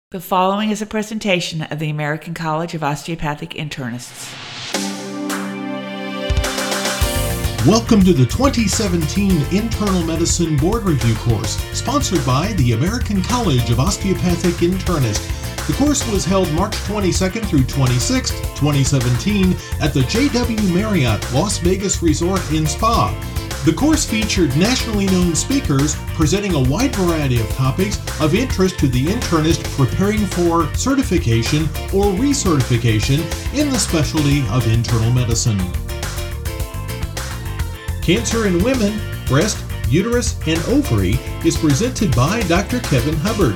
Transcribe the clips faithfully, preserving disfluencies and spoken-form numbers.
The following is a presentation of the American College of Osteopathic Internists. Welcome to the twenty seventeen Internal Medicine Board Review course, sponsored by the American College of Osteopathic Internists. The course was held March twenty-second through twenty-sixth, twenty seventeen at the J W Marriott Las Vegas Resort and Spa. The course featured nationally known speakers presenting a wide variety of topics of interest to the internist preparing for certification or recertification in the specialty of internal medicine. Cancer in Women, Breast, Uterus, and Ovary is presented by Doctor Kevin Hubbard.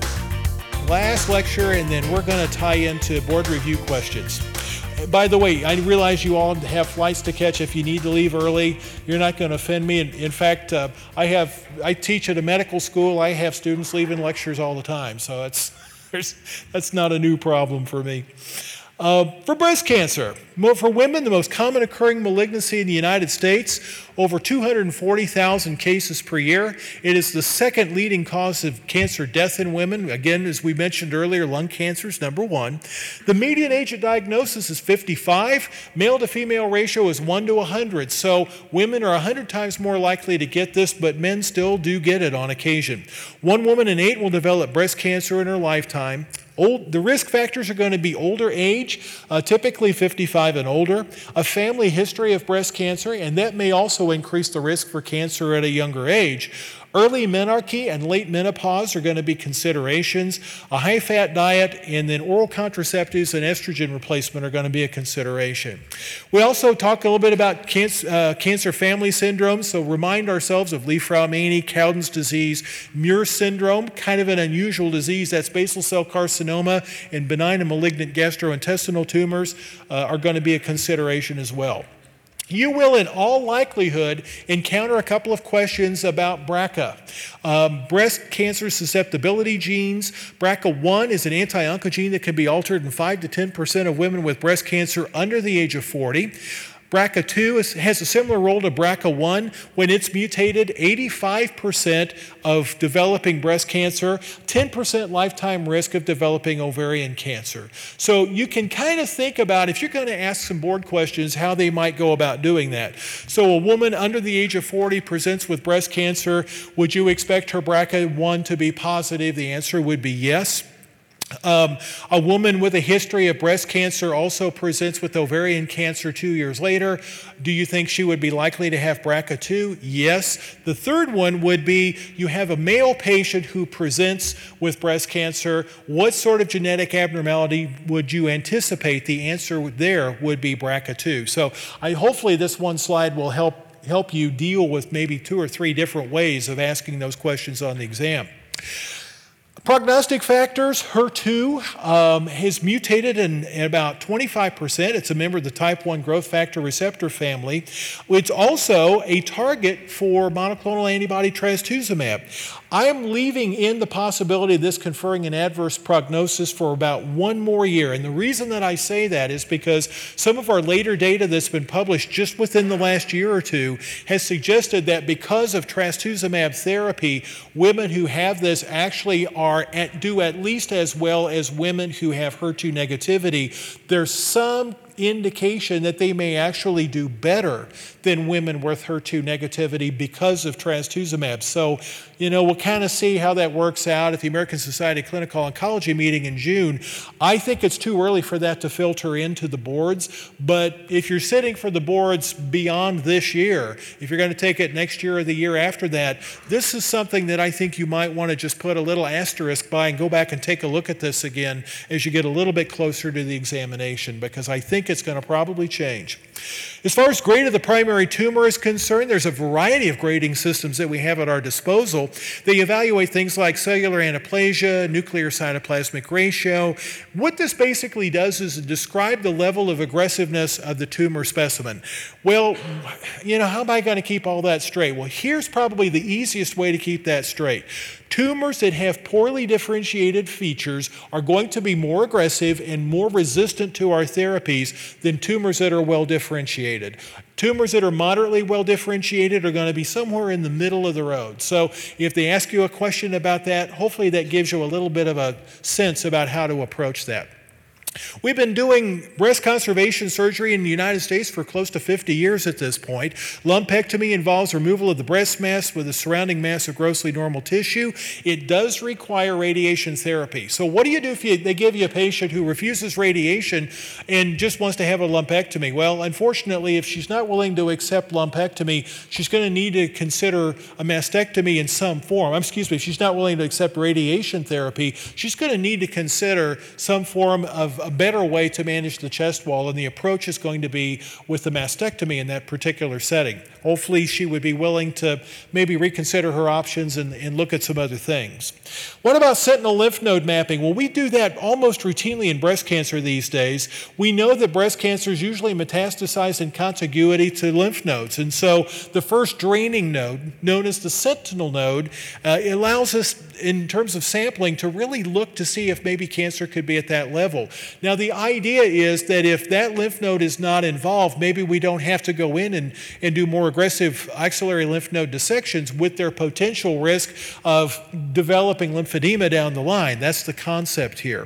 Last lecture, and then we're going to tie into board review questions. By the way, I realize you all have flights to catch. If you need to leave early, you're not going to offend me. In, in fact, uh, I have I teach at a medical school. I have students leaving lectures all the time, so it's that's not a new problem for me. Uh, for breast cancer, for women, the most common occurring malignancy in the United States, over two hundred forty thousand cases per year. It is the second leading cause of cancer death in women. Again, as we mentioned earlier, lung cancer is number one. The median age of diagnosis is fifty-five. Male to female ratio is one to one hundred. So women are one hundred times more likely to get this, but men still do get it on occasion. One woman in eight will develop breast cancer in her lifetime. Old, the risk factors are going to be older age, uh, typically fifty-five and older, a family history of breast cancer, and that may also increase the risk for cancer at a younger age. Early menarche and late menopause are going to be considerations. A high-fat diet and then oral contraceptives and estrogen replacement are going to be a consideration. We also talk a little bit about cancer, uh, cancer family syndrome, so remind ourselves of Li-Fraumeni, Cowden's disease, Muir syndrome, kind of an unusual disease. That's basal cell carcinoma and benign and malignant gastrointestinal tumors uh, are going to be a consideration as well. You will, in all likelihood, encounter a couple of questions about B R C A. Um, breast cancer susceptibility genes. B R C A one is an anti-oncogene that can be altered in five to ten percent of women with breast cancer under the age of forty. B R C A two is, has a similar role to B R C A one. When it's mutated, eighty-five percent of developing breast cancer, ten percent lifetime risk of developing ovarian cancer. So you can kind of think about, if you're going to ask some board questions, how they might go about doing that. So a woman under the age of forty presents with breast cancer. Would you expect her B R C A one to be positive? The answer would be yes. Um, a woman with a history of breast cancer also presents with ovarian cancer two years later. Do you think she would be likely to have B R C A two? Yes. The third one would be, you have a male patient who presents with breast cancer. What sort of genetic abnormality would you anticipate? The answer there would be B R C A two. So I, hopefully this one slide will help, help you deal with maybe two or three different ways of asking those questions on the exam. Prognostic factors, H E R two um, has mutated in, in about twenty-five percent. It's a member of the type one growth factor receptor family. It's also a target for monoclonal antibody trastuzumab. I am leaving in the possibility of this conferring an adverse prognosis for about one more year. And the reason that I say that is because some of our later data that's been published just within the last year or two has suggested that because of trastuzumab therapy, women who have this actually are at, do at least as well as women who have H E R two negativity. There's some indication that they may actually do better than women with H E R two negativity because of trastuzumab. So, you know, we'll kind of see how that works out at the American Society of Clinical Oncology meeting in June. I think it's too early for that to filter into the boards, but if you're sitting for the boards beyond this year, if you're going to take it next year or the year after that, this is something that I think you might want to just put a little asterisk by and go back and take a look at this again as you get a little bit closer to the examination, because I think it's going to probably change. As far as grade of the primary tumor is concerned, there's a variety of grading systems that we have at our disposal. They evaluate things like cellular anaplasia, nuclear cytoplasmic ratio. What this basically does is describe the level of aggressiveness of the tumor specimen. Well, you know, how am I going to keep all that straight? Well, here's probably the easiest way to keep that straight. Tumors that have poorly differentiated features are going to be more aggressive and more resistant to our therapies than tumors that are well differentiated. Tumors that are moderately well differentiated are going to be somewhere in the middle of the road. So if they ask you a question about that, hopefully that gives you a little bit of a sense about how to approach that. We've been doing breast conservation surgery in the United States for close to fifty years at this point. Lumpectomy involves removal of the breast mass with a surrounding mass of grossly normal tissue. It does require radiation therapy. So what do you do if you, they give you a patient who refuses radiation and just wants to have a lumpectomy? Well, unfortunately, if she's not willing to accept lumpectomy, she's going to need to consider a mastectomy in some form. Excuse me, if she's not willing to accept radiation therapy, she's going to need to consider some form of a better way to manage the chest wall, and the approach is going to be with the mastectomy in that particular setting. Hopefully she would be willing to maybe reconsider her options and, and look at some other things. What about sentinel lymph node mapping? Well, we do that almost routinely in breast cancer these days. We know that breast cancers usually metastasize in contiguity to lymph nodes, and so the first draining node, known as the sentinel node, uh, allows us, in terms of sampling, to really look to see if maybe cancer could be at that level. Now, the idea is that if that lymph node is not involved, maybe we don't have to go in and, and do more aggressive axillary lymph node dissections with their potential risk of developing lymphedema down the line. That's the concept here.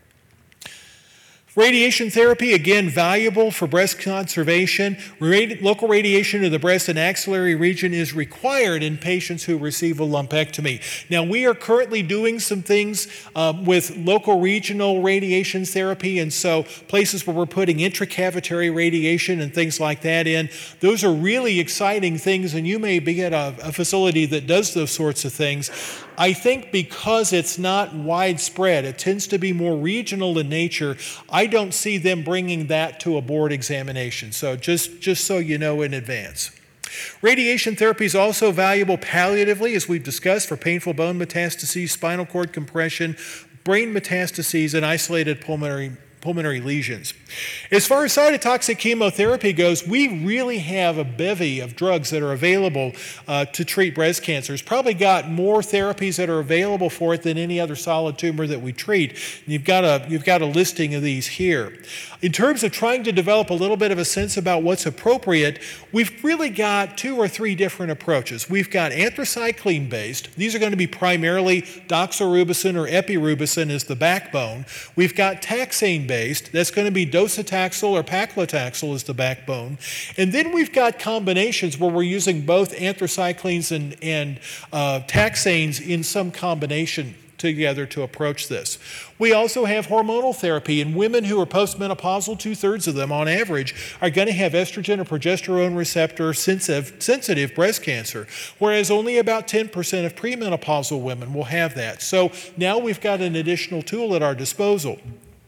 Radiation therapy, again, valuable for breast conservation. Radi- local radiation of the breast and axillary region is required in patients who receive a lumpectomy. Now, we are currently doing some things um, with local regional radiation therapy, and so places where we're putting intracavitary radiation and things like that in. Those are really exciting things, and you may be at a, a facility that does those sorts of things. I think because it's not widespread, it tends to be more regional in nature, I don't see them bringing that to a board examination. So just, just so you know in advance. Radiation therapy is also valuable palliatively, as we've discussed, for painful bone metastases, spinal cord compression, brain metastases, and isolated pulmonary pulmonary lesions. As far as cytotoxic chemotherapy goes, we really have a bevy of drugs that are available uh, to treat breast cancer. It's probably got more therapies that are available for it than any other solid tumor that we treat. And you've got a, you've got a listing of these here. In terms of trying to develop a little bit of a sense about what's appropriate, we've really got two or three different approaches. We've got anthracycline-based. These are going to be primarily doxorubicin or epirubicin as the backbone. We've got taxane-based. That's going to be docetaxel or paclitaxel as the backbone. And then we've got combinations where we're using both anthracyclines and, and uh, taxanes in some combination together to approach this. We also have hormonal therapy, and women who are postmenopausal, two-thirds of them on average, are going to have estrogen or progesterone receptor sensitive, sensitive breast cancer, whereas only about ten percent of premenopausal women will have that. So now we've got an additional tool at our disposal.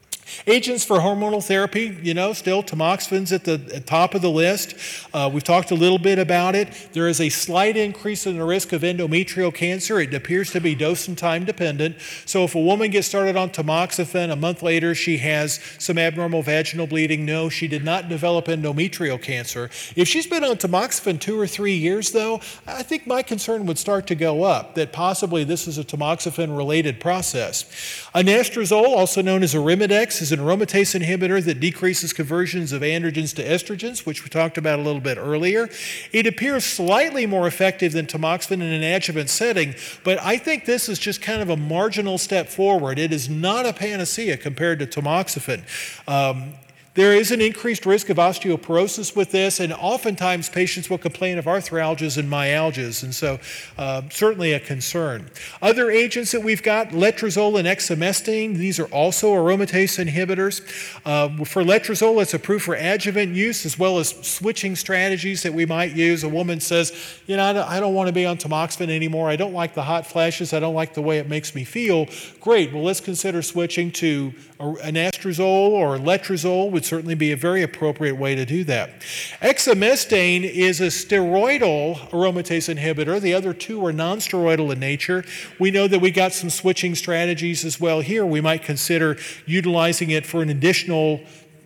Agents for hormonal therapy, you know, still tamoxifan's at the at top of the list. Uh, we've talked a little bit about it. There is a slight increase in the risk of endometrial cancer. It appears to be dose and time dependent. So if a woman gets started on tamoxifen, a month later she has some abnormal vaginal bleeding, no, she did not develop endometrial cancer. If she's been on tamoxifen two or three years, though, I think my concern would start to go up, that possibly this is a tamoxifen-related process. Anastrozole, also known as Arimidex, is an aromatase inhibitor that decreases conversions of androgens to estrogens, which we talked about a little bit earlier. It appears slightly more effective than tamoxifen in an adjuvant setting, but I think this is just kind of a marginal step forward. It is not a panacea compared to tamoxifen. Um, There is an increased risk of osteoporosis with this, and oftentimes patients will complain of arthralgias and myalgias, and so uh, certainly a concern. Other agents that we've got, letrozole and exemestane, these are also aromatase inhibitors. Uh, for letrozole, it's approved for adjuvant use as well as switching strategies that we might use. A woman says, you know, I don't, I don't want to be on tamoxifen anymore. I don't like the hot flashes. I don't like the way it makes me feel. Great, well, let's consider switching to anastrozole or letrozole would certainly be a very appropriate way to do that. Exemestane is a steroidal aromatase inhibitor. The other two are non-steroidal in nature. We know that we got some switching strategies as well here. We might consider utilizing it for an additional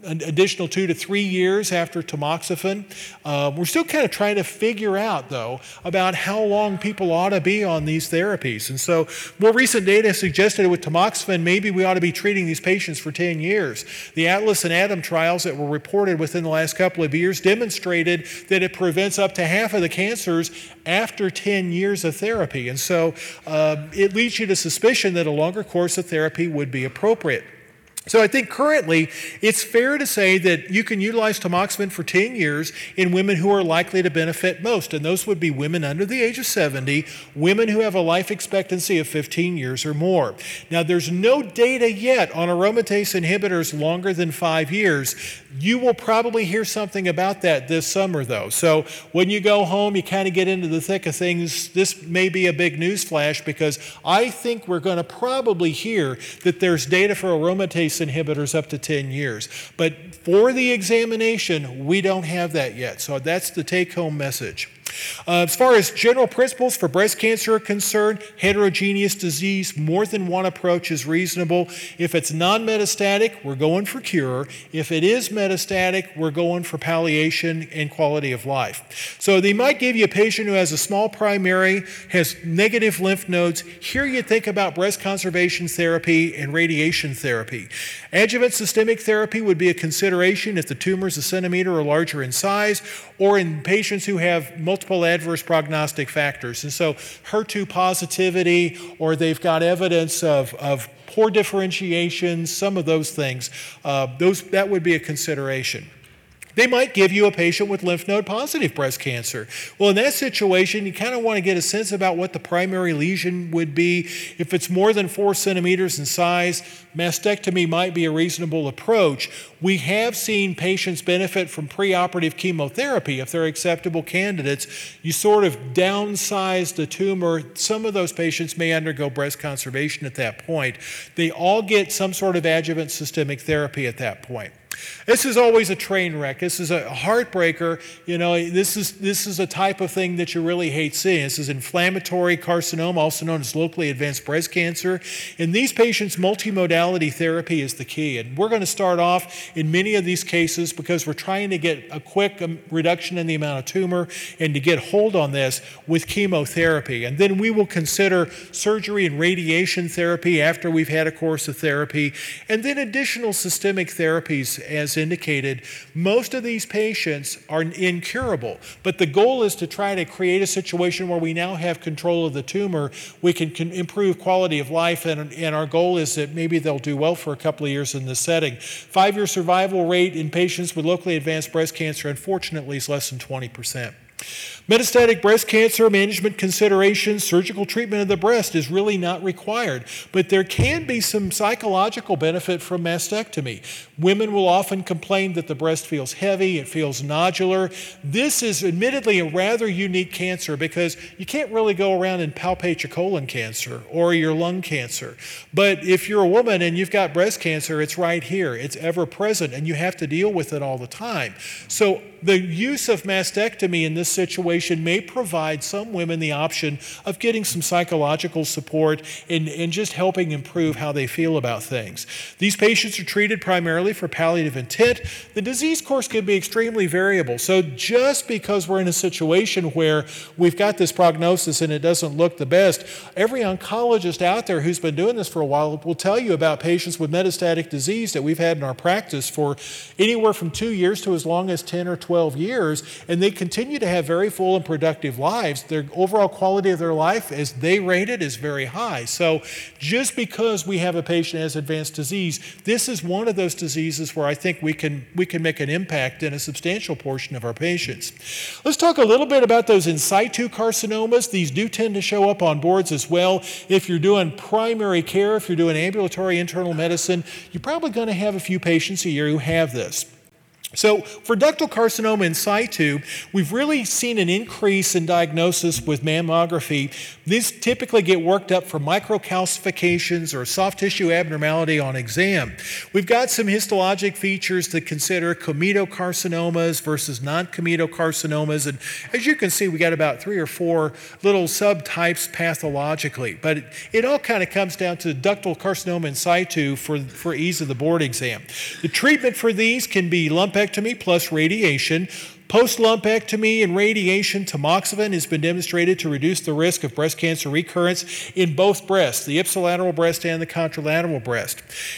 an additional two to three years after tamoxifen. Uh, we're still kind of trying to figure out, though, about how long people ought to be on these therapies. And so more recent data suggested with tamoxifen, maybe we ought to be treating these patients for ten years. The Atlas and ATOM trials that were reported within the last couple of years demonstrated that it prevents up to half of the cancers after ten years of therapy. And so uh, it leads you to suspicion that a longer course of therapy would be appropriate. So I think currently it's fair to say that you can utilize tamoxifen for ten years in women who are likely to benefit most, and those would be women under the age of seventy, women who have a life expectancy of fifteen years or more. Now, there's no data yet on aromatase inhibitors longer than five years. You will probably hear something about that this summer, though. So when you go home, you kind of get into the thick of things. This may be a big news flash because I think we're going to probably hear that there's data for aromatase inhibitors up to ten years. But for the examination, we don't have that yet. So that's the take-home message. Uh, as far as general principles for breast cancer are concerned, heterogeneous disease, more than one approach is reasonable. If it's non-metastatic, we're going for cure. If it is metastatic, we're going for palliation and quality of life. So they might give you a patient who has a small primary, has negative lymph nodes. Here you think about breast conservation therapy and radiation therapy. Adjuvant systemic therapy would be a consideration if the tumor is a centimeter or larger in size, or in patients who have multiple adverse prognostic factors. And so H E R two positivity, or they've got evidence of, of poor differentiation, some of those things, uh, those that would be a consideration. They might give you a patient with lymph node positive breast cancer. Well, in that situation, you kind of want to get a sense about what the primary lesion would be. If it's more than four centimeters in size, mastectomy might be a reasonable approach. We have seen patients benefit from preoperative chemotherapy. If they're acceptable candidates, you sort of downsize the tumor. Some of those patients may undergo breast conservation at that point. They all get some sort of adjuvant systemic therapy at that point. This is always a train wreck. This is a heartbreaker. You know, this is this is a type of thing that you really hate seeing. This is inflammatory carcinoma, also known as locally advanced breast cancer. In these patients, multimodality therapy is the key. And we're going to start off in many of these cases because we're trying to get a quick reduction in the amount of tumor and to get hold on this with chemotherapy. And then we will consider surgery and radiation therapy after we've had a course of therapy, and then additional systemic therapies. As indicated, most of these patients are incurable, but the goal is to try to create a situation where we now have control of the tumor, we can, can improve quality of life, and, and our goal is that maybe they'll do well for a couple of years in this setting. Five-year survival rate in patients with locally advanced breast cancer, unfortunately, is less than twenty percent. Metastatic breast cancer management considerations, surgical treatment of the breast is really not required, but there can be some psychological benefit from mastectomy. Women will often complain that the breast feels heavy, it feels nodular. This is admittedly a rather unique cancer because you can't really go around and palpate your colon cancer or your lung cancer. But if you're a woman and you've got breast cancer, it's right here. It's ever present, and you have to deal with it all the time. So the use of mastectomy in this situation may provide some women the option of getting some psychological support and, and just helping improve how they feel about things. These patients are treated primarily for palliative intent. The disease course can be extremely variable. So just because we're in a situation where we've got this prognosis and it doesn't look the best, every oncologist out there who's been doing this for a while will tell you about patients with metastatic disease that we've had in our practice for anywhere from two years to as long as ten or twelve years, and they continue to have very full and productive lives. Their overall quality of their life, as they rate it, is very high. So just because we have a patient who has advanced disease, this is one of those diseases where I think we can we can make an impact in a substantial portion of our patients. Let's talk a little bit about those in situ carcinomas. These do tend to show up on boards as well. If you're doing primary care, if you're doing ambulatory internal medicine, you're probably going to have a few patients a year who have this. So for ductal carcinoma in situ, we've really seen an increase in diagnosis with mammography. These typically get worked up for microcalcifications or soft tissue abnormality on exam. We've got some histologic features to consider, cometocarcinomas versus non-cometocarcinomas, and as you can see, we got about three or four little subtypes pathologically, but it, it all kind of comes down to ductal carcinoma in situ for, for ease of the board exam. The treatment for these can be lumpectomy plus radiation. Post-lumpectomy and radiation, tamoxifen has been demonstrated to reduce the risk of breast cancer recurrence in both breasts, the ipsilateral breast and the contralateral breast.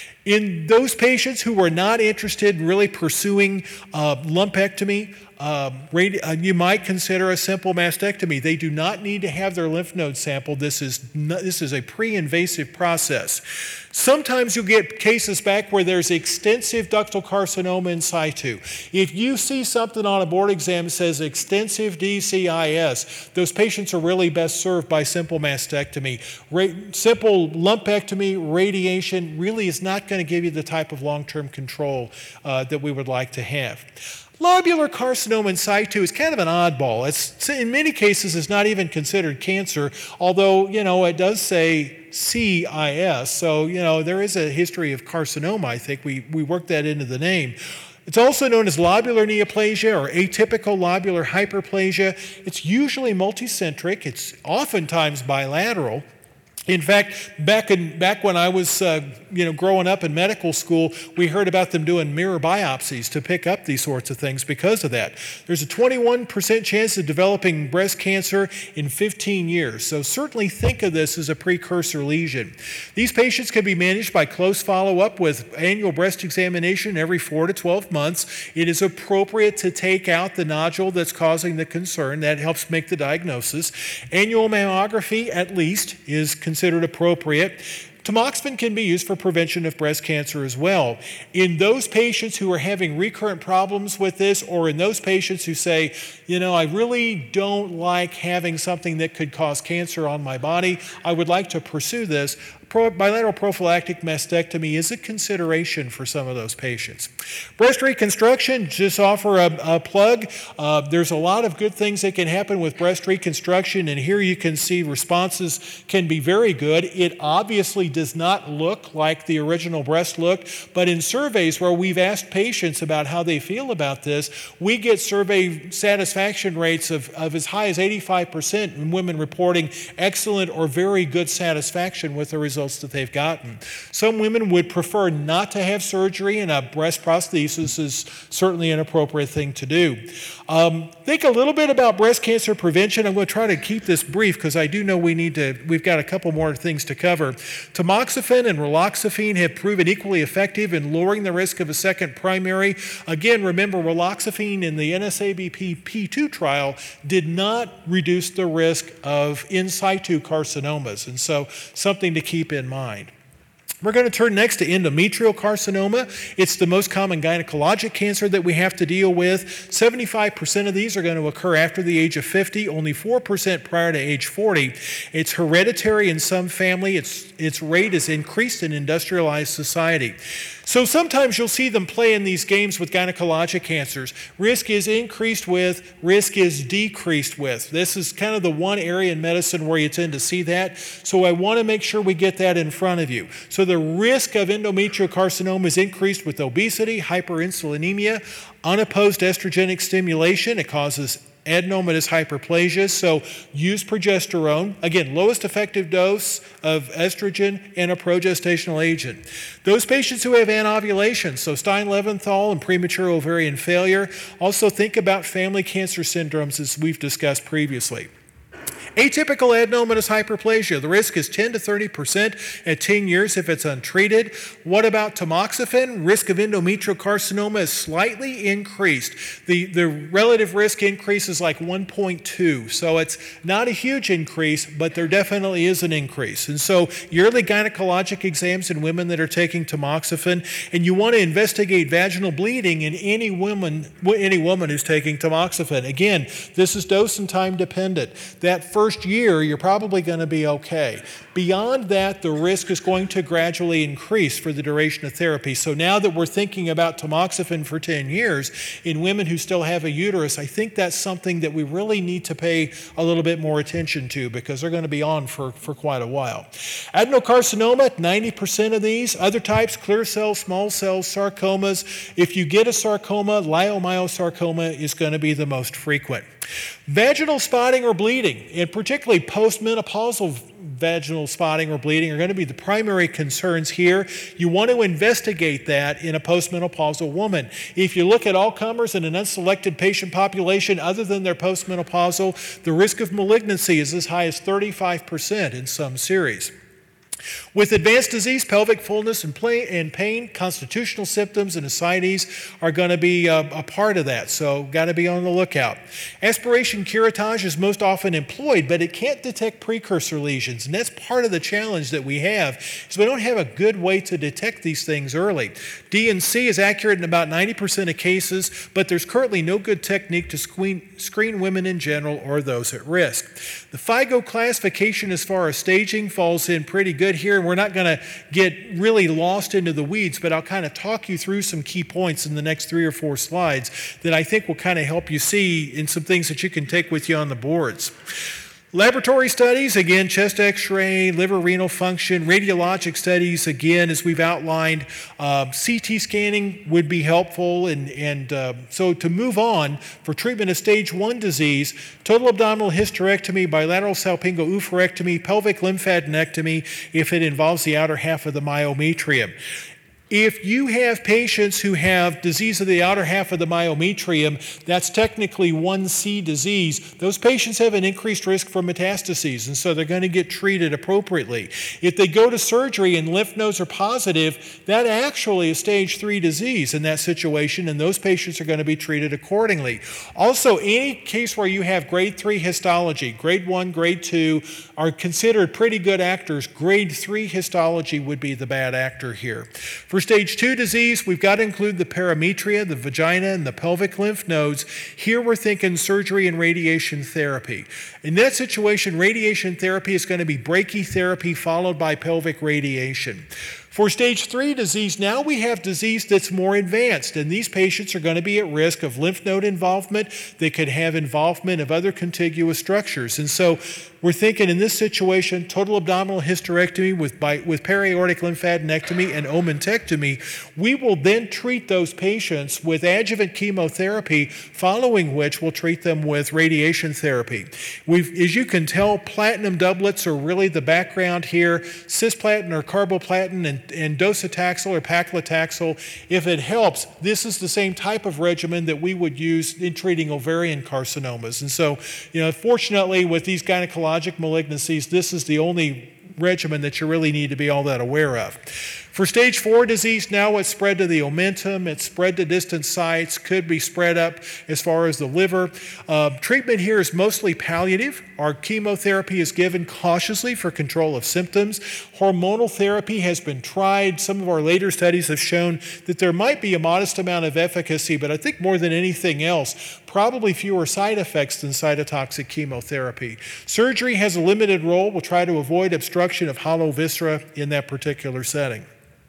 In those patients who were not interested in really pursuing uh, lumpectomy, um, radi- uh, you might consider a simple mastectomy. They do not need to have their lymph node sampled. This is not, this is a pre-invasive process. Sometimes you'll get cases back where there's extensive ductal carcinoma in situ. If you see something on a board exam that says extensive D C I S, those patients are really best served by simple mastectomy. Ra- simple lumpectomy, radiation really is not going to give you the type of long-term control uh, that we would like to have. Lobular carcinoma in situ is kind of an oddball. It's, in many cases, it's not even considered cancer, although, you know, it does say C I S, so, you know, there is a history of carcinoma, I think. We, we worked that into the name. It's also known as lobular neoplasia or atypical lobular hyperplasia. It's usually multicentric. It's oftentimes bilateral. In fact, back in back when I was uh, you know growing up in medical school, we heard about them doing mirror biopsies to pick up these sorts of things because of that. There's a twenty-one percent chance of developing breast cancer in fifteen years, so certainly think of this as a precursor lesion. These patients can be managed by close follow-up with annual breast examination every four to twelve months. It is appropriate to take out the nodule that's causing the concern. That helps make the diagnosis. Annual mammography, at least, is considered considered appropriate. Tamoxifen can be used for prevention of breast cancer as well. In those patients who are having recurrent problems with this, or in those patients who say, you know, I really don't like having something that could cause cancer on my body, I would like to pursue this, Pro- bilateral prophylactic mastectomy is a consideration for some of those patients. Breast reconstruction, just offer a, a plug. Uh, there's a lot of good things that can happen with breast reconstruction, and here you can see responses can be very good. It obviously does not look like the original breast looked, but in surveys where we've asked patients about how they feel about this, we get survey satisfaction rates of, of as high as eighty-five percent in women reporting excellent or very good satisfaction with the results that they've gotten. Some women would prefer not to have surgery, and a breast prosthesis is certainly an appropriate thing to do. Um, think a little bit about breast cancer prevention. I'm going to try to keep this brief because I do know we need to, we've got a couple more things to cover. Tamoxifen and raloxifene have proven equally effective in lowering the risk of a second primary. Again, remember, raloxifene in the N S A B P P two trial did not reduce the risk of in situ carcinomas, and so something to keep in mind. We're going to turn next to endometrial carcinoma. It's the most common gynecologic cancer that we have to deal with. seventy-five percent of these are going to occur after the age of fifty, only four percent prior to age forty. It's hereditary in some family. Its, its rate is increased in industrialized society. So sometimes you'll see them play in these games with gynecologic cancers. Risk is increased with, risk is decreased with. This is kind of the one area in medicine where you tend to see that. So I want to make sure we get that in front of you. So the risk of endometrial carcinoma is increased with obesity, hyperinsulinemia, unopposed estrogenic stimulation. It causes adenomatous hyperplasia, so use progesterone. Again, lowest effective dose of estrogen and a progestational agent. Those patients who have anovulation, so Stein-Leventhal and premature ovarian failure. Also think about family cancer syndromes as we've discussed previously. Atypical adenomatous hyperplasia, the risk is ten to thirty percent at ten years if it's untreated. What about tamoxifen? Risk of endometrial carcinoma is slightly increased. The, the relative risk increase is like one point two, so it's not a huge increase, but there definitely is an increase. And so yearly gynecologic exams in women that are taking tamoxifen, and you want to investigate vaginal bleeding in any woman, any woman who's taking tamoxifen. Again, this is dose and time dependent. That first first year, you're probably going to be okay. Beyond that, the risk is going to gradually increase for the duration of therapy. So now that we're thinking about tamoxifen for ten years in women who still have a uterus, I think that's something that we really need to pay a little bit more attention to because they're going to be on for, for quite a while. Adenocarcinoma, ninety percent of these. Other types, clear cell, small cell, sarcomas. If you get a sarcoma, leiomyosarcoma is going to be the most frequent. Vaginal spotting or bleeding, and particularly postmenopausal vaginal spotting or bleeding, are going to be the primary concerns here. You want to investigate that in a postmenopausal woman. If you look at all comers in an unselected patient population other than their postmenopausal, the risk of malignancy is as high as thirty-five percent in some series. With advanced disease, pelvic fullness and pain, constitutional symptoms and ascites are going to be a, a part of that, so got to be on the lookout. Aspiration curettage is most often employed, but it can't detect precursor lesions, and that's part of the challenge that we have, is we don't have a good way to detect these things early. D and C is accurate in about ninety percent of cases, but there's currently no good technique to screen, screen women in general or those at risk. The FIGO classification as far as staging falls in pretty good here, and we're not going to get really lost into the weeds, but I'll kind of talk you through some key points in the next three or four slides that I think will kind of help you see in some things that you can take with you on the boards. Laboratory studies, again, chest x-ray, liver renal function, radiologic studies, again, as we've outlined, uh, C T scanning would be helpful. And, and uh, so to move on, for treatment of stage one disease, total abdominal hysterectomy, bilateral salpingo-oophorectomy, pelvic lymphadenectomy if it involves the outer half of the myometrium. If you have patients who have disease of the outer half of the myometrium, that's technically one C disease, those patients have an increased risk for metastases, and so they're going to get treated appropriately. If they go to surgery and lymph nodes are positive, that actually is stage three disease in that situation, and those patients are going to be treated accordingly. Also, any case where you have grade three histology, grade one, grade two, are considered pretty good actors. Grade three histology would be the bad actor here. For stage two disease, we've got to include the parametria, the vagina, and the pelvic lymph nodes. Here we're thinking surgery and radiation therapy. In that situation, radiation therapy is going to be brachytherapy followed by pelvic radiation. For stage three disease, now we have disease that's more advanced, and these patients are going to be at risk of lymph node involvement. They could have involvement of other contiguous structures. And so we're thinking in this situation, total abdominal hysterectomy with, by, with periaortic lymphadenectomy and omentectomy. We will then treat those patients with adjuvant chemotherapy, following which we'll treat them with radiation therapy. We've, as you can tell, platinum doublets are really the background here. Cisplatin or carboplatin and and docetaxel or paclitaxel. If it helps, this is the same type of regimen that we would use in treating ovarian carcinomas. And so, you know, fortunately with these gynecologic malignancies, this is the only regimen that you really need to be all that aware of. For stage four disease, now it's spread to the omentum, it's spread to distant sites, could be spread up as far as the liver. Uh, treatment here is mostly palliative. Our chemotherapy is given cautiously for control of symptoms. Hormonal therapy has been tried. Some of our later studies have shown that there might be a modest amount of efficacy, but I think more than anything else, probably fewer side effects than cytotoxic chemotherapy. Surgery has a limited role. We'll try to avoid obstruction of hollow viscera in that particular setting.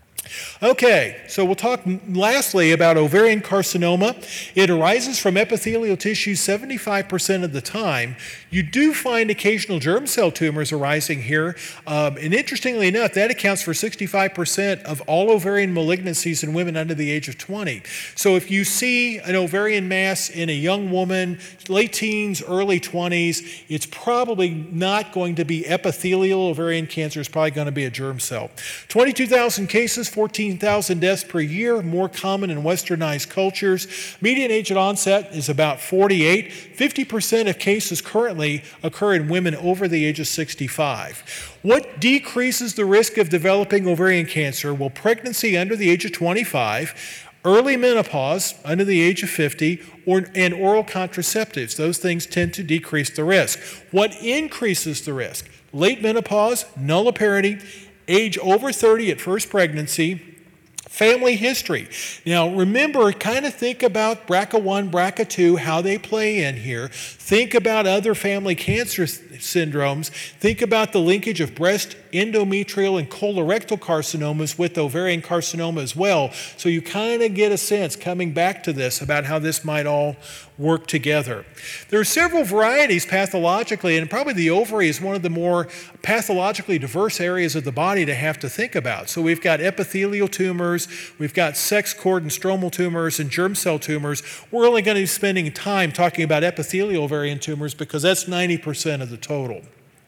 Okay, so we'll talk lastly about ovarian carcinoma. It arises from epithelial tissue seventy-five percent of the time. You do find occasional germ cell tumors arising here, um, and interestingly enough, that accounts for sixty-five percent of all ovarian malignancies in women under the age of twenty. So if you see an ovarian mass in a young woman, late teens, early twenties, it's probably not going to be epithelial ovarian cancer, it's probably going to be a germ cell. twenty-two thousand cases, fourteen thousand deaths per year, more common in westernized cultures. Median age at onset is about forty-eight. fifty percent of cases currently occur in women over the age of sixty-five. What decreases the risk of developing ovarian cancer? Well, pregnancy under the age of twenty-five, early menopause under the age of fifty, or, and oral contraceptives. Those things tend to decrease the risk. What increases the risk? Late menopause, nulliparity, age over thirty at first pregnancy, Family history. Now, remember, kind of think about B R C A one, B R C A two, how they play in here. Think about other family cancer syndromes. Think about the linkage of breast, endometrial, and colorectal carcinomas with ovarian carcinoma as well. So you kind of get a sense, coming back to this, about how this might all work together. There are several varieties pathologically, and probably the ovary is one of the more pathologically diverse areas of the body to have to think about. So we've got epithelial tumors, we've got sex cord and stromal tumors, and germ cell tumors. We're only going to be spending time talking about epithelial ovarian tumors because that's ninety percent of the total.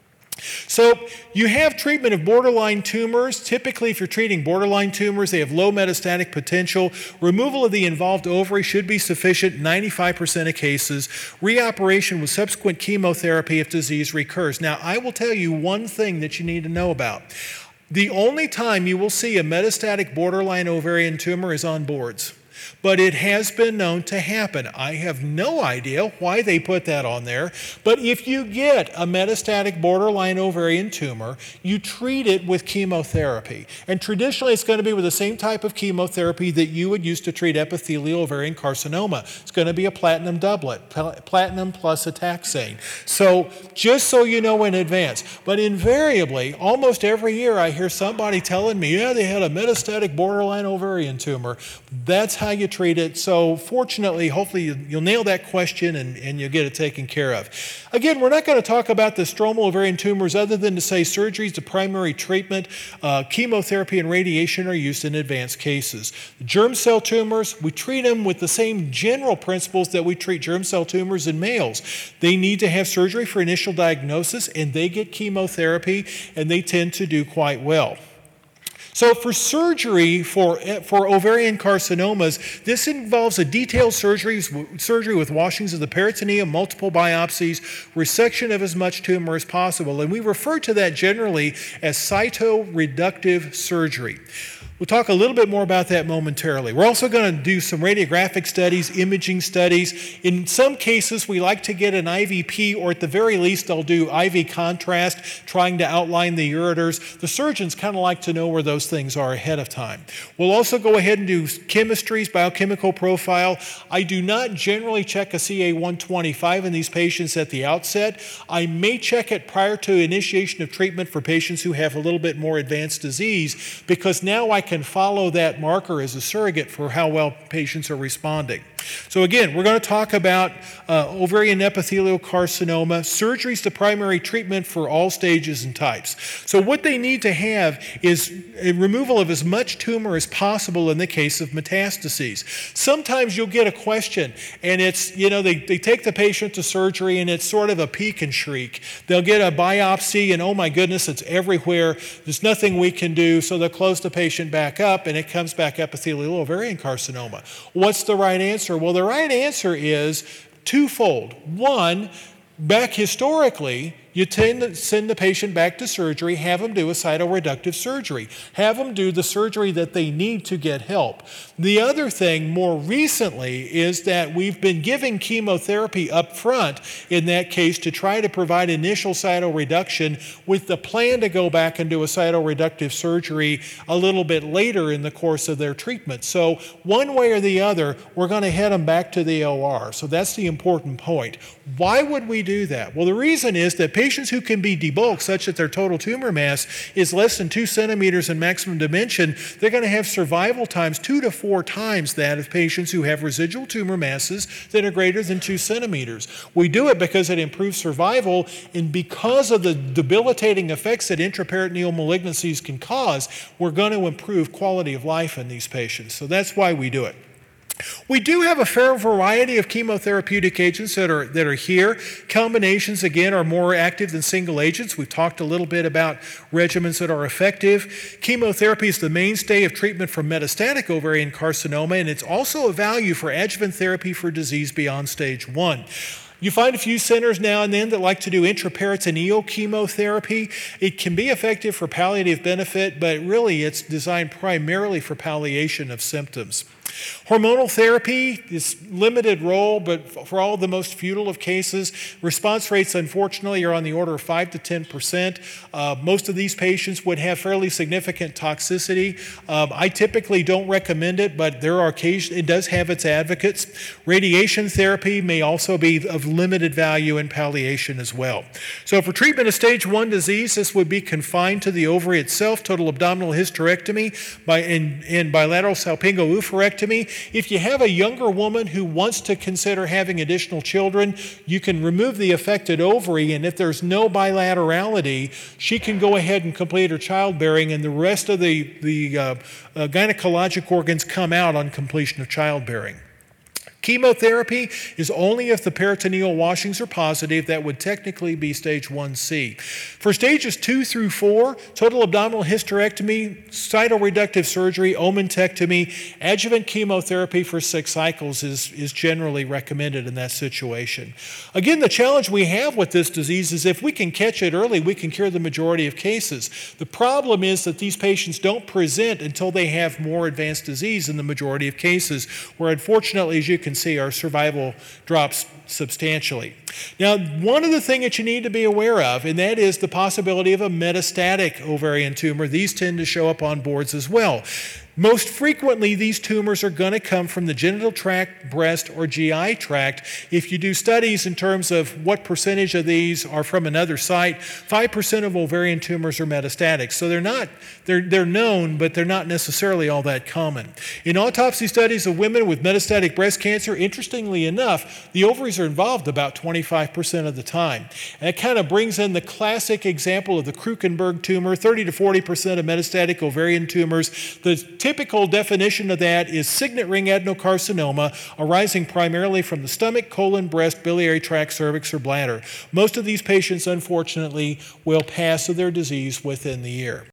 So you have treatment of borderline tumors. Typically, if you're treating borderline tumors, they have low metastatic potential. Removal of the involved ovary should be sufficient in ninety-five percent of cases. Reoperation with subsequent chemotherapy if disease recurs. Now, I will tell you one thing that you need to know about. The only time you will see a metastatic borderline ovarian tumor is on boards. But it has been known to happen. I have no idea why they put that on there, but if you get a metastatic borderline ovarian tumor, you treat it with chemotherapy. And traditionally, it's going to be with the same type of chemotherapy that you would use to treat epithelial ovarian carcinoma. It's going to be a platinum doublet, platinum plus a taxane. So just so you know in advance, but invariably, almost every year I hear somebody telling me, yeah, they had a metastatic borderline ovarian tumor. That's how you treat it. So fortunately, hopefully you'll nail that question and, and you'll get it taken care of. Again, we're not going to talk about the stromal ovarian tumors other than to say surgery is the primary treatment. Uh, chemotherapy and radiation are used in advanced cases. Germ cell tumors, we treat them with the same general principles that we treat germ cell tumors in males. They need to have surgery for initial diagnosis, and they get chemotherapy, and they tend to do quite well. So for surgery for, for ovarian carcinomas, this involves a detailed surgery, surgery with washings of the peritoneum, multiple biopsies, resection of as much tumor as possible. And we refer to that generally as cytoreductive surgery. We'll talk a little bit more about that momentarily. We're also going to do some radiographic studies, imaging studies. In some cases, we like to get an I V P, or at the very least, I'll do I V contrast, trying to outline the ureters. The surgeons kind of like to know where those things are ahead of time. We'll also go ahead and do chemistries, biochemical profile. I do not generally check a C A one twenty-five in these patients at the outset. I may check it prior to initiation of treatment for patients who have a little bit more advanced disease, because now I can follow that marker as a surrogate for how well patients are responding. So again, we're going to talk about uh, ovarian epithelial carcinoma. Surgery is the primary treatment for all stages and types. So what they need to have is a removal of as much tumor as possible in the case of metastases. Sometimes you'll get a question, and it's, you know, they, they take the patient to surgery, and it's sort of a peek and shriek. They'll get a biopsy, and oh my goodness, it's everywhere. There's nothing we can do, so they'll close the patient back up, and it comes back epithelial ovarian carcinoma. What's the right answer? Well, the right answer is twofold. One, back historically, you tend to send the patient back to surgery, have them do a cytoreductive surgery, have them do the surgery that they need to get help. The other thing more recently is that we've been giving chemotherapy up front in that case to try to provide initial cytoreduction with the plan to go back and do a cytoreductive surgery a little bit later in the course of their treatment. So one way or the other, we're going to head them back to the O R. So that's the important point. Why would we do that? Well, the reason is that patients who can be debulked such that their total tumor mass is less than two centimeters in maximum dimension, they're going to have survival times two to four times that of patients who have residual tumor masses that are greater than two centimeters. We do it because it improves survival, and because of the debilitating effects that intraperitoneal malignancies can cause, we're going to improve quality of life in these patients. So that's why we do it. We do have a fair variety of chemotherapeutic agents that are, that are here. Combinations, again, are more active than single agents. We've talked a little bit about regimens that are effective. Chemotherapy is the mainstay of treatment for metastatic ovarian carcinoma, and it's also a value for adjuvant therapy for disease beyond stage one. You find a few centers now and then that like to do intraperitoneal chemotherapy. It can be effective for palliative benefit, but really it's designed primarily for palliation of symptoms. Hormonal therapy is limited role, but for all the most futile of cases, response rates, unfortunately, are on the order of five to ten percent. Uh, most of these patients would have fairly significant toxicity. Um, I typically don't recommend it, but there are occasions, it does have its advocates. Radiation therapy may also be of limited value in palliation as well. So for treatment of stage one disease, this would be confined to the ovary itself, total abdominal hysterectomy by, and, and bilateral salpingo-oophorectomy. If you have a younger woman who wants to consider having additional children, you can remove the affected ovary, and if there's no bilaterality, she can go ahead and complete her childbearing, and the rest of the, the uh, uh, gynecologic organs come out on completion of childbearing. Chemotherapy is only if the peritoneal washings are positive. That would technically be stage one C. For stages two through four, total abdominal hysterectomy, cytoreductive surgery, omentectomy, adjuvant chemotherapy for six cycles is, is generally recommended in that situation. Again, the challenge we have with this disease is if we can catch it early, we can cure the majority of cases. The problem is that these patients don't present until they have more advanced disease in the majority of cases, where unfortunately, as you can see, our survival drops substantially. Now, one of the things that you need to be aware of, and that is the possibility of a metastatic ovarian tumor. These tend to show up on boards as well. Most frequently, these tumors are going to come from the genital tract, breast, or G I tract. If you do studies in terms of what percentage of these are from another site, five percent of ovarian tumors are metastatic. So they're not, they're, they're known, but they're not necessarily all that common. In autopsy studies of women with metastatic breast cancer, interestingly enough, the ovaries are involved about twenty-five percent of the time. And it kind of brings in the classic example of the Krukenberg tumor, thirty to forty percent of metastatic ovarian tumors. The typical definition of that is signet ring adenocarcinoma arising primarily from the stomach, colon, breast, biliary tract, cervix, or bladder. Most of these patients, unfortunately, will pass of their disease within the year.